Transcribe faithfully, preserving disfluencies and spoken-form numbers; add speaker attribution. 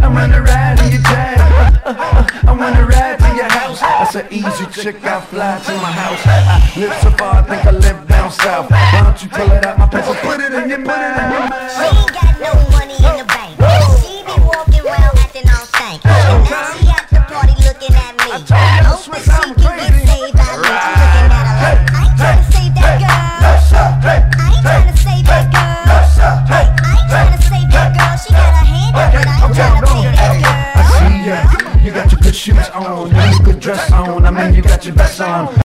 Speaker 1: I wanna ride in your jag. Uh, uh, uh, I wanna ride to your house. That's an easy chick, I fly to my house. I live so far, I think I live down south. Why don't you pull it out my pants and put it in your mouth?
Speaker 2: She ain't got no money in the bank. She be walking around acting all stank. And now she at the party looking at me. Hope that she can get saved by me. I'm looking at her like, I ain't tryna save that girl. I ain't tryna save that girl. I ain't tryna save that girl. She got her hand up, but I ain't tryna save that girl.
Speaker 1: I see ya, you got your good shoes on, you got your good dress on. I mean, you got your best on.